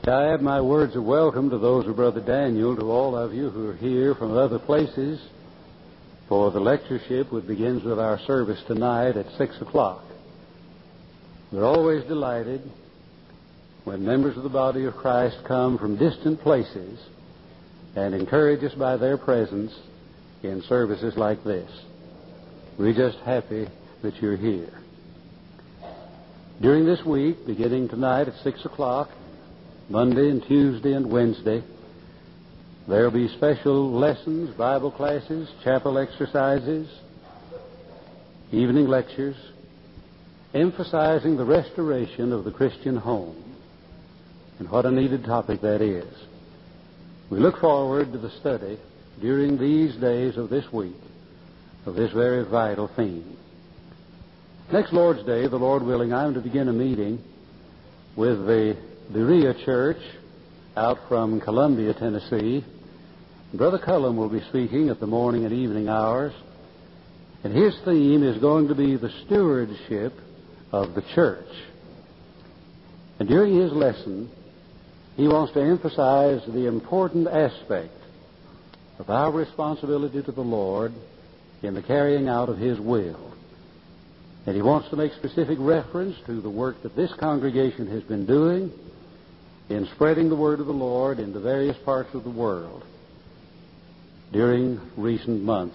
I add my words of welcome to those of Brother Daniel, to all of you who are here from other places for the lectureship, which begins with our service tonight at 6 o'clock. We're always delighted when members of the body of Christ come from distant places and encourage us by their presence in services like this. We're just happy that you're here. During this week, beginning tonight at 6 o'clock, Monday and Tuesday and Wednesday, there will be special lessons, Bible classes, chapel exercises, evening lectures, emphasizing the restoration of the Christian home. And what a needed topic that is. We look forward to the study during these days of this week of this very vital theme. Next Lord's Day, the Lord willing, I'm to begin a meeting with the Berea Church out from Columbia, Tennessee. Brother Cullum will be speaking at the morning and evening hours, and his theme is going to be the stewardship of the church. And during his lesson, he wants to emphasize the important aspect of our responsibility to the Lord in the carrying out of His will. And he wants to make specific reference to the work that this congregation has been doing in spreading the word of the Lord into various parts of the world during recent months.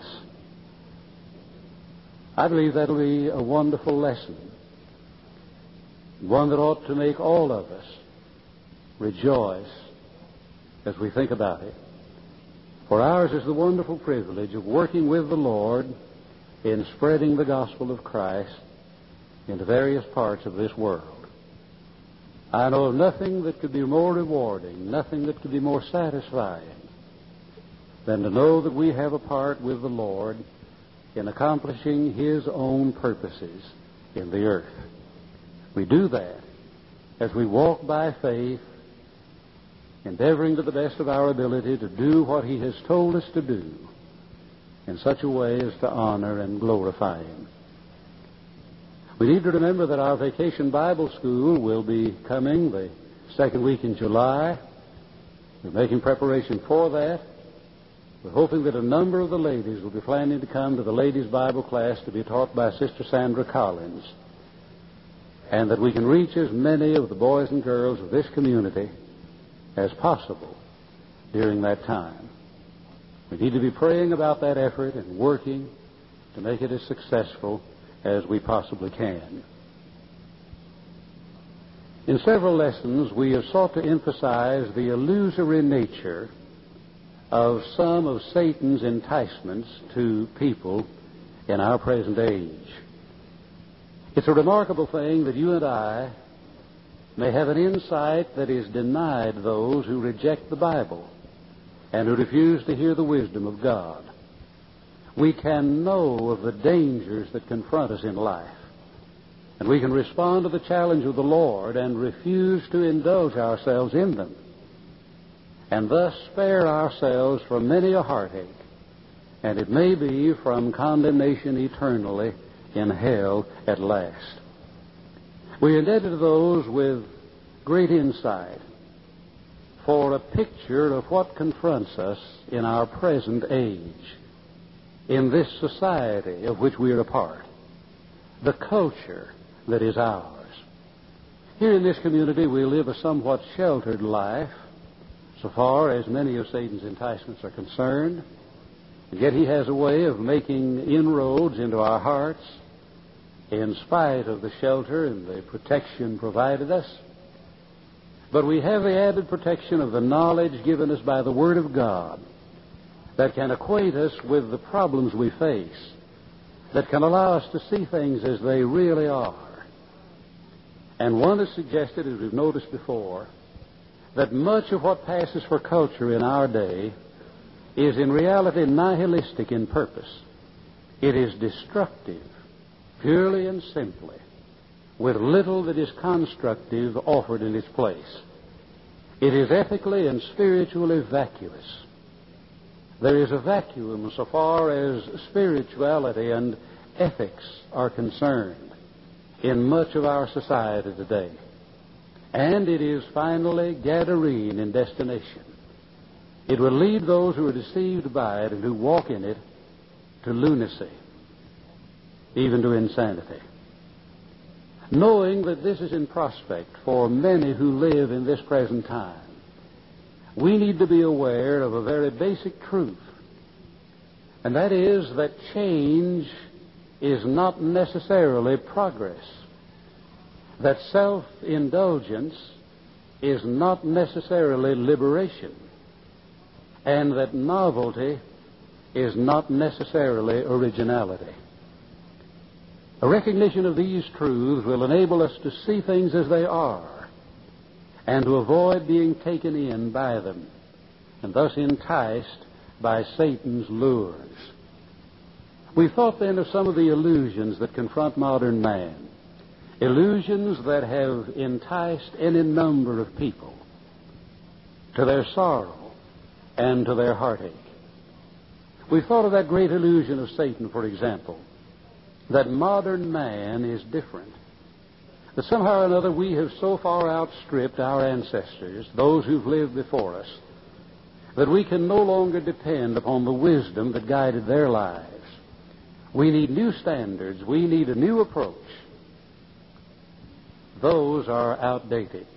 I believe that'll be a wonderful lesson, one that ought to make all of us rejoice as we think about it. For ours is the wonderful privilege of working with the Lord in spreading the gospel of Christ into various parts of this world. I know of nothing that could be more rewarding, nothing that could be more satisfying than to know that we have a part with the Lord in accomplishing His own purposes in the earth. We do that as we walk by faith, endeavoring to the best of our ability to do what He has told us to do in such a way as to honor and glorify Him. We need to remember that our Vacation Bible School will be coming the second week in July. We're making preparation for that. We're hoping that a number of the ladies will be planning to come to the ladies' Bible class to be taught by Sister Sandra Collins, and that we can reach as many of the boys and girls of this community as possible during that time. We need to be praying about that effort and working to make it as successful as we possibly can. In several lessons, we have sought to emphasize the illusory nature of some of Satan's enticements to people in our present age. It's a remarkable thing that you and I may have an insight that is denied those who reject the Bible and who refuse to hear the wisdom of God. We can know of the dangers that confront us in life, and we can respond to the challenge of the Lord and refuse to indulge ourselves in them, and thus spare ourselves from many a heartache, and it may be from condemnation eternally in hell at last. We are indebted to those with great insight for a picture of what confronts us in our present age, in this society of which we are a part, the culture that is ours. Here in this community we live a somewhat sheltered life so far as many of Satan's enticements are concerned, and yet he has a way of making inroads into our hearts in spite of the shelter and the protection provided us. But we have the added protection of the knowledge given us by the Word of God that can acquaint us with the problems we face, that can allow us to see things as they really are. And one has suggested, as we've noticed before, that much of what passes for culture in our day is in reality nihilistic in purpose. It is destructive, purely and simply, with little that is constructive offered in its place. It is ethically and spiritually vacuous. There is a vacuum so far as spirituality and ethics are concerned in much of our society today. And it is finally Gadarene in destination. It will lead those who are deceived by it and who walk in it to lunacy, even to insanity. Knowing that this is in prospect for many who live in this present time, we need to be aware of a very basic truth, and that is that change is not necessarily progress, that self-indulgence is not necessarily liberation, and that novelty is not necessarily originality. A recognition of these truths will enable us to see things as they are and to avoid being taken in by them and thus enticed by Satan's lures. We've thought then of some of the illusions that confront modern man, illusions that have enticed any number of people to their sorrow and to their heartache. We've thought of that great illusion of Satan, for example, that modern man is different, that somehow or another we have so far outstripped our ancestors, those who've lived before us, that we can no longer depend upon the wisdom that guided their lives. We need new standards. We need a new approach. Those are outdated.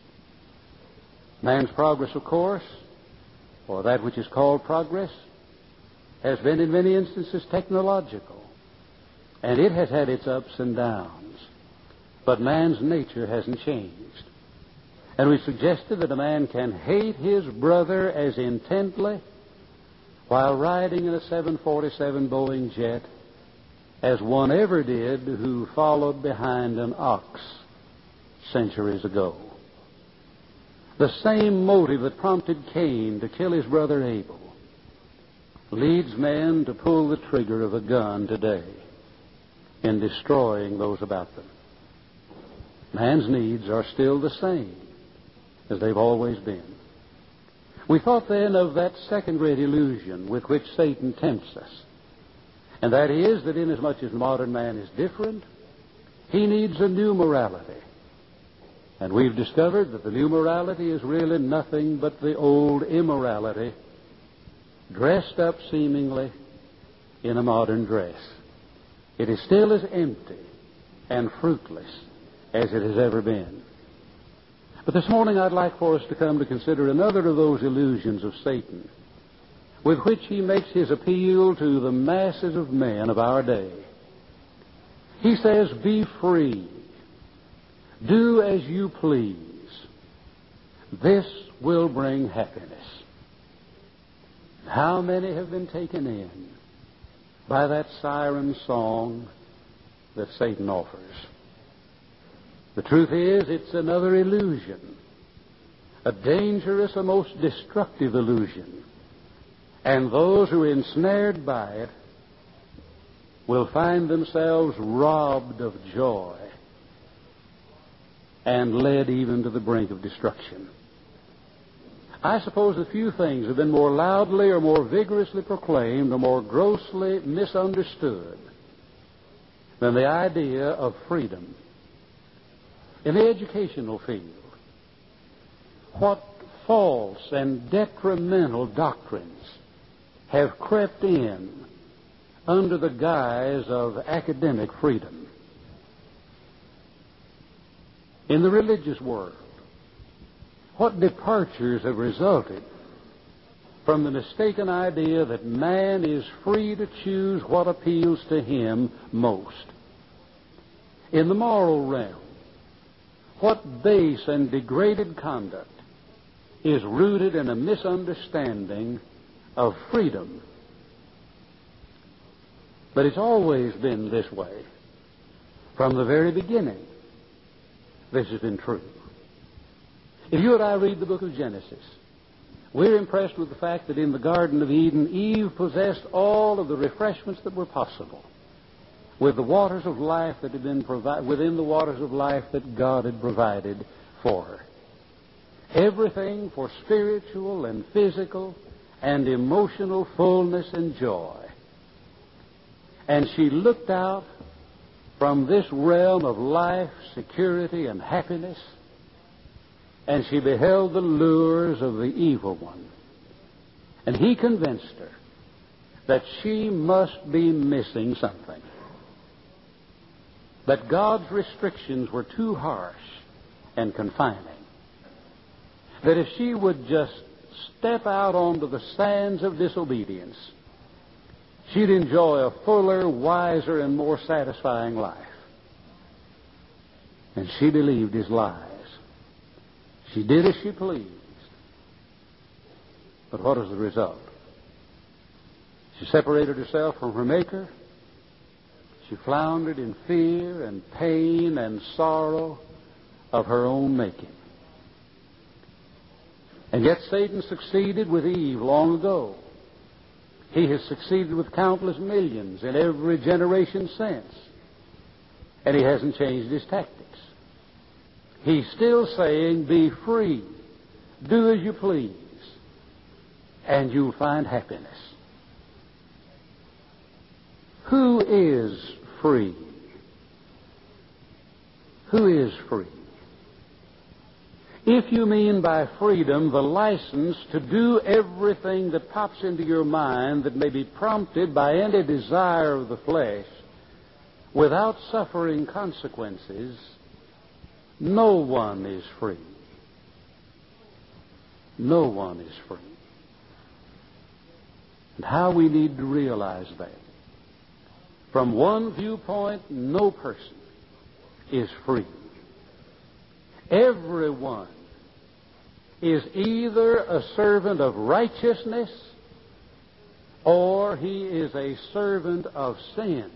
Man's progress, of course, or that which is called progress, has been in many instances technological. And it has had its ups and downs. But man's nature hasn't changed. And we suggested that a man can hate his brother as intently while riding in a 747 Boeing jet as one ever did who followed behind an ox centuries ago. The same motive that prompted Cain to kill his brother Abel leads men to pull the trigger of a gun today in destroying those about them. Man's needs are still the same as they've always been. We thought then of that second great illusion with which Satan tempts us, and that is that inasmuch as modern man is different, he needs a new morality. And we've discovered that the new morality is really nothing but the old immorality, dressed up seemingly in a modern dress. It is still as empty and fruitless as it has ever been. But this morning I'd like for us to come to consider another of those illusions of Satan with which he makes his appeal to the masses of men of our day. He says, be free. Do as you please. This will bring happiness. How many have been taken in by that siren song that Satan offers? The truth is, it's another illusion, a dangerous, a most destructive illusion. And those who are ensnared by it will find themselves robbed of joy and led even to the brink of destruction. I suppose a few things have been more loudly or more vigorously proclaimed or more grossly misunderstood than the idea of freedom. In the educational field, what false and detrimental doctrines have crept in under the guise of academic freedom. In the religious world, what departures have resulted from the mistaken idea that man is free to choose what appeals to him most. In the moral realm, what base and degraded conduct is rooted in a misunderstanding of freedom. But it's always been this way. From the very beginning, this has been true. If you and I read the book of Genesis, we're impressed with the fact that in the Garden of Eden, Eve possessed all of the refreshments that were possible, with the waters of life that had been within the waters of life that God had provided for her. Everything for spiritual and physical and emotional fullness and joy. And she looked out from this realm of life, security, and happiness and she beheld the lures of the evil one. And he convinced her that she must be missing something, that God's restrictions were too harsh and confining, that if she would just step out onto the sands of disobedience, she'd enjoy a fuller, wiser, and more satisfying life. And she believed his lies. She did as she pleased. But what was the result? She separated herself from her Maker. She floundered in fear and pain and sorrow of her own making. And yet Satan succeeded with Eve long ago. He has succeeded with countless millions in every generation since. And he hasn't changed his tactics. He's still saying, be free, do as you please, and you'll find happiness. Who is free? Who is free? If you mean by freedom the license to do everything that pops into your mind that may be prompted by any desire of the flesh without suffering consequences, no one is free. No one is free. And how we need to realize that. From one viewpoint, no person is free. Everyone is either a servant of righteousness or he is a servant of sin.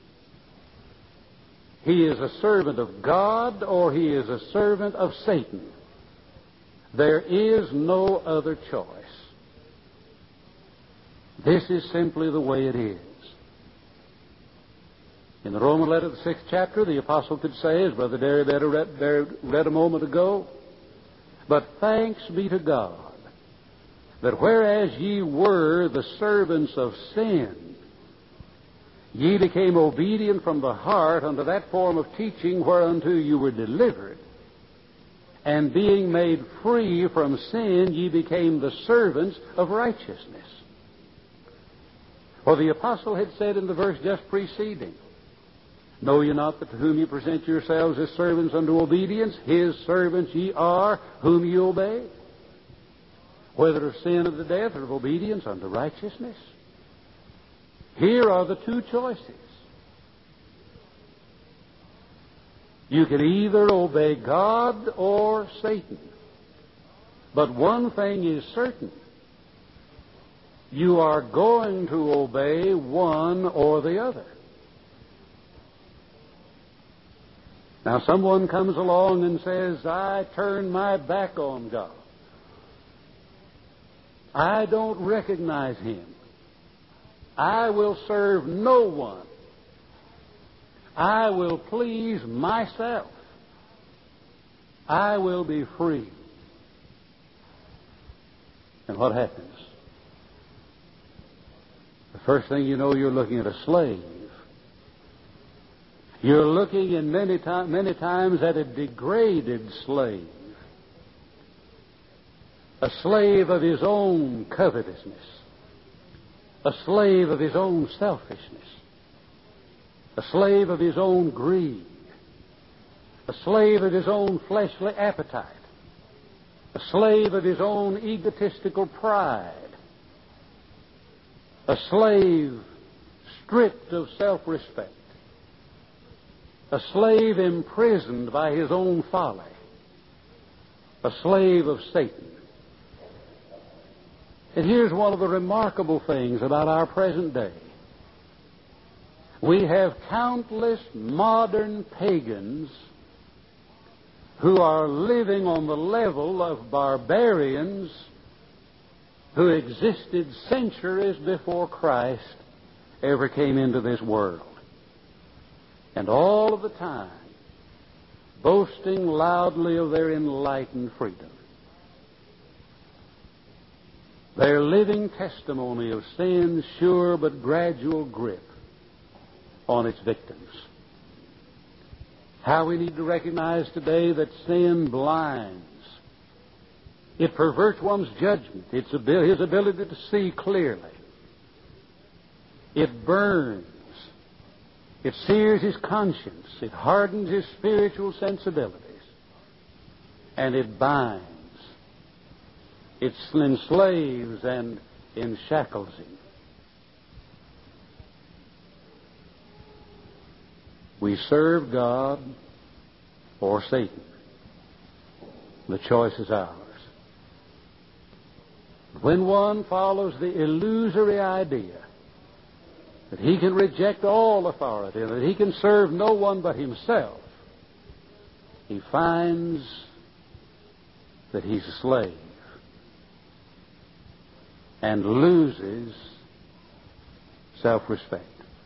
He is a servant of God or he is a servant of Satan. There is no other choice. This is simply the way it is. In the Roman letter, the 6th chapter, the apostle could say, as Brother Derry read a moment ago, but thanks be to God, that whereas ye were the servants of sin, ye became obedient from the heart unto that form of teaching whereunto you were delivered, and being made free from sin, ye became the servants of righteousness. For the apostle had said in the verse just preceding, know ye not that to whom ye present yourselves as servants unto obedience, his servants ye are, whom ye obey? Whether of sin unto death or of obedience unto righteousness. Here are the two choices. You can either obey God or Satan. But one thing is certain. You are going to obey one or the other. Now, someone comes along and says, I turn my back on God. I don't recognize Him. I will serve no one. I will please myself. I will be free. And what happens? The first thing you know, you're looking at a slave. You're looking in many times at a degraded slave. A slave of his own covetousness. A slave of his own selfishness. A slave of his own greed. A slave of his own fleshly appetite. A slave of his own egotistical pride. A slave stripped of self-respect. A slave imprisoned by his own folly. A slave of Satan. And here's one of the remarkable things about our present day. We have countless modern pagans who are living on the level of barbarians who existed centuries before Christ ever came into this world. And all of the time, boasting loudly of their enlightened freedom. Their living testimony of sin's sure but gradual grip on its victims. How we need to recognize today that sin blinds It perverts one's judgment, his ability to see clearly. It burns. It sears his conscience. It hardens his spiritual sensibilities. And it binds. It enslaves and enshackles him. We serve God or Satan. The choice is ours. When one follows the illusory idea that he can reject all authority, that he can serve no one but himself, he finds that he's a slave and loses self-respect.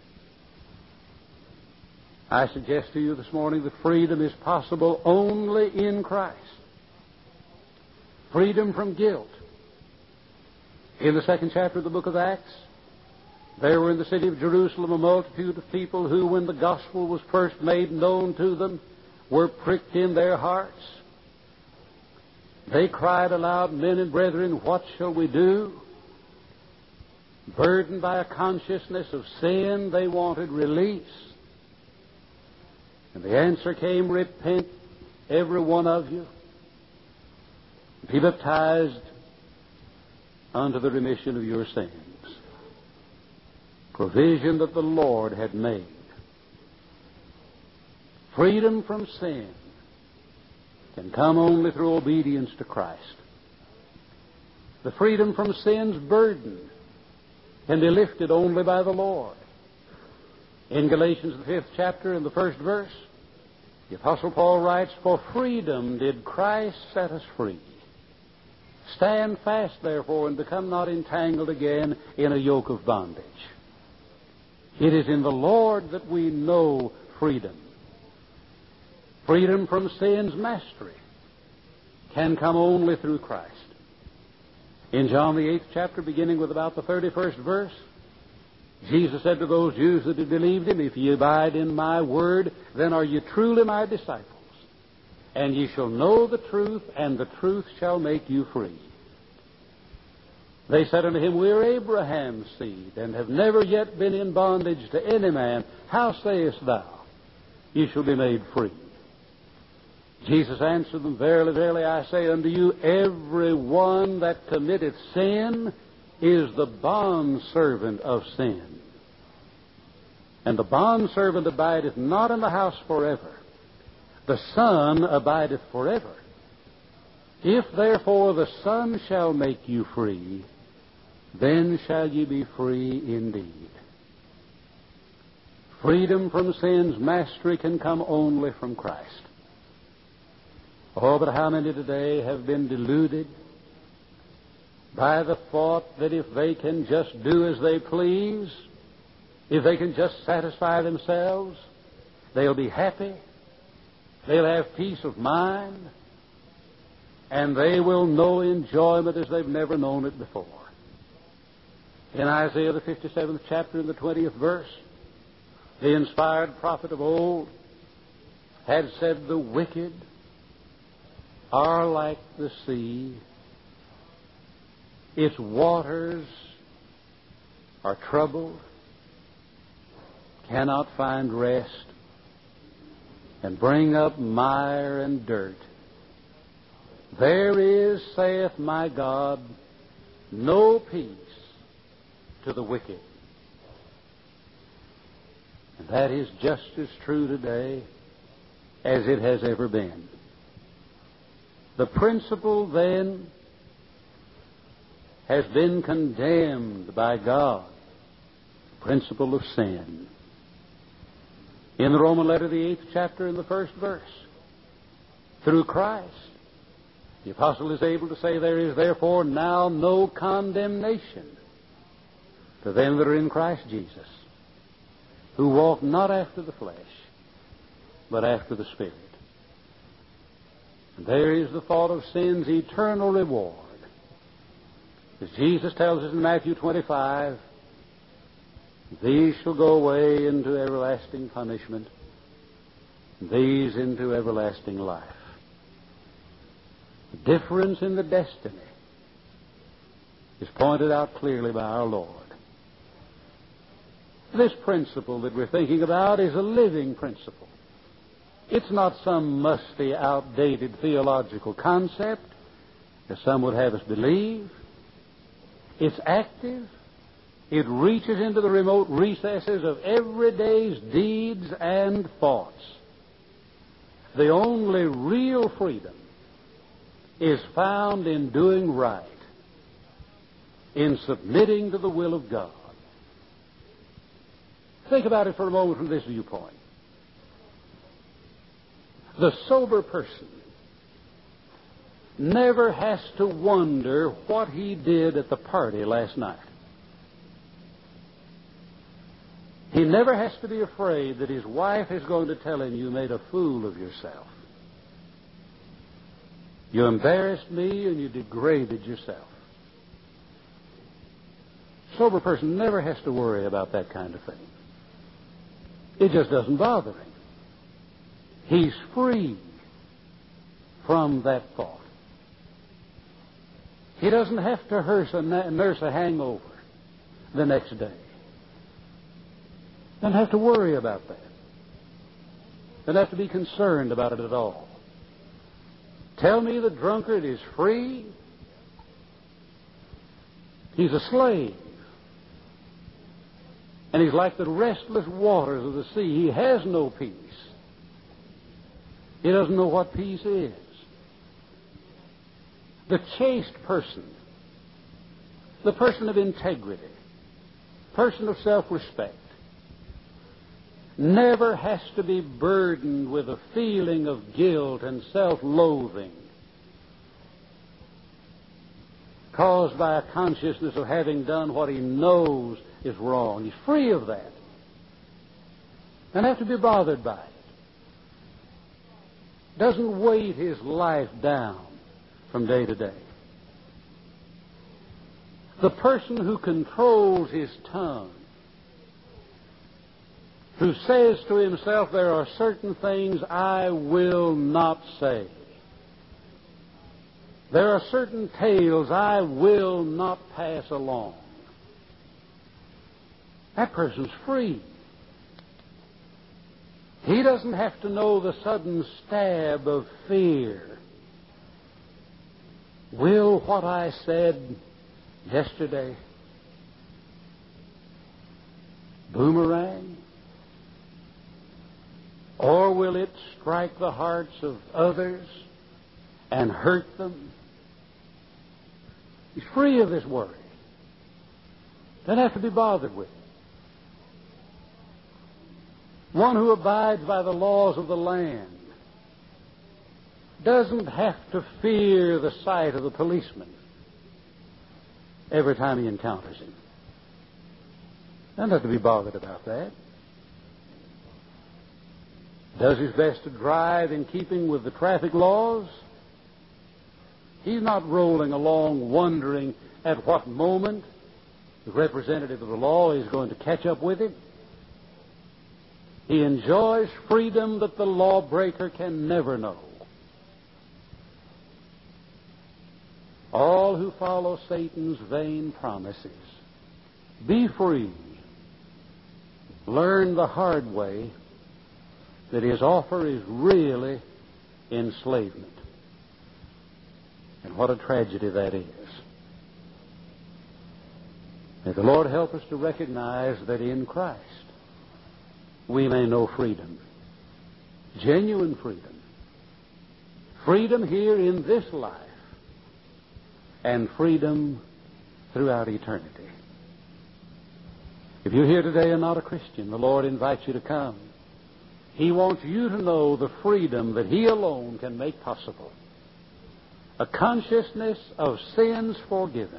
I suggest to you this morning that freedom is possible only in Christ. Freedom from guilt. In the 2nd chapter of the book of Acts, there were in the city of Jerusalem a multitude of people who, when the gospel was first made known to them, were pricked in their hearts. They cried aloud, "Men and brethren, what shall we do?" Burdened by a consciousness of sin, they wanted release. And the answer came, "Repent, every one of you, be baptized unto the remission of your sins." Provision that the Lord had made. Freedom from sin can come only through obedience to Christ. The freedom from sin's burden can be lifted only by the Lord. In Galatians, the 5th chapter, in the 1st verse, the Apostle Paul writes, "For freedom did Christ set us free. Stand fast, therefore, and become not entangled again in a yoke of bondage." It is in the Lord that we know freedom. Freedom from sin's mastery can come only through Christ. In John, the 8th chapter, beginning with about the 31st verse, Jesus said to those Jews that had believed him, "If ye abide in my word, then are ye truly my disciples. And ye shall know the truth, and the truth shall make you free." They said unto him, "We are Abraham's seed, and have never yet been in bondage to any man. How sayest thou, ye shall be made free?" Jesus answered them, "Verily, verily, I say unto you, every one that committeth sin is the bondservant of sin. And the bondservant abideth not in the house forever. The Son abideth forever. If therefore the Son shall make you free, then shall ye be free indeed." Freedom from sin's mastery can come only from Christ. Oh, but how many today have been deluded by the thought that if they can just do as they please, if they can just satisfy themselves, they'll be happy, they'll have peace of mind, and they will know enjoyment as they've never known it before. In Isaiah, the 57th chapter, in the 20th verse, the inspired prophet of old had said, "The wicked are like the sea. Its waters are troubled, cannot find rest, and bring up mire and dirt. There is, saith my God, no peace to the wicked." And that is just as true today as it has ever been. The principle, then, has been condemned by God, the principle of sin. In the Roman letter, the 8th chapter, in the 1st verse, through Christ, the apostle is able to say, "There is therefore now no condemnation to them that are in Christ Jesus, who walk not after the flesh, but after the Spirit." And there is the thought of sin's eternal reward. As Jesus tells us in Matthew 25, "These shall go away into everlasting punishment, these into everlasting life." difference in the destiny is pointed out clearly by our Lord. This principle that we're thinking about is a living principle. It's not some musty, outdated theological concept, as some would have us believe. It's active. It reaches into the remote recesses of everyday's deeds and thoughts. The only real freedom is found in doing right, in submitting to the will of God. Think about it for a moment from this viewpoint. The sober person never has to wonder what he did at the party last night. He never has to be afraid that his wife is going to tell him, you made a fool of yourself. You embarrassed me and you degraded yourself. Sober person never has to worry about that kind of thing. It just doesn't bother him. He's free from that thought. He doesn't have to nurse a hangover the next day. Doesn't have to worry about that. Doesn't have to be concerned about it at all. Tell me the drunkard is free. He's a slave. And he's like the restless waters of the sea. He has no peace. He doesn't know what peace is. The chaste person, the person of integrity, person of self-respect, never has to be burdened with a feeling of guilt and self-loathing caused by a consciousness of having done what he knows is wrong. He's free of that. Doesn't have to be bothered by it. Doesn't weight his life down from day to day. The person who controls his tongue, who says to himself, there are certain things I will not say. There are certain tales I will not pass along. That person's free. He doesn't have to know the sudden stab of fear. Will what I said yesterday boomerang? Or will it strike the hearts of others and hurt them? He's free of this worry. Doesn't have to be bothered with it. One who abides by the laws of the land doesn't have to fear the sight of the policeman every time he encounters him. Doesn't have to be bothered about that. Does his best to drive in keeping with the traffic laws. He's not rolling along wondering at what moment the representative of the law is going to catch up with him. He enjoys freedom that the lawbreaker can never know. All who follow Satan's vain promises, be free, learn the hard way that his offer is really enslavement. And what a tragedy that is. May the Lord help us to recognize that in Christ we may know freedom, genuine freedom, freedom here in this life, and freedom throughout eternity. If you're here today and not a Christian, the Lord invites you to come. He wants you to know the freedom that He alone can make possible. A consciousness of sins forgiven.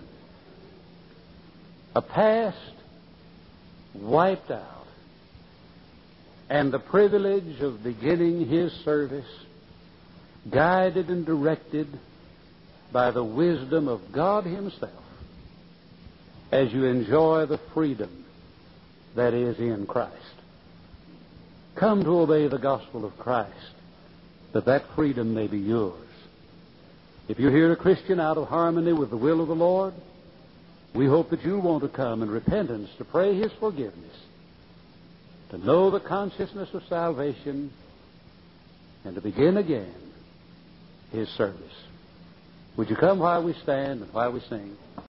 A past wiped out. And the privilege of beginning His service, guided and directed by the wisdom of God Himself, as you enjoy the freedom that is in Christ. Come to obey the gospel of Christ, that freedom may be yours. If you're here a Christian out of harmony with the will of the Lord, we hope that you'll want to come in repentance to pray His forgiveness, to know the consciousness of salvation, and to begin again His service. Would you come while we stand and while we sing?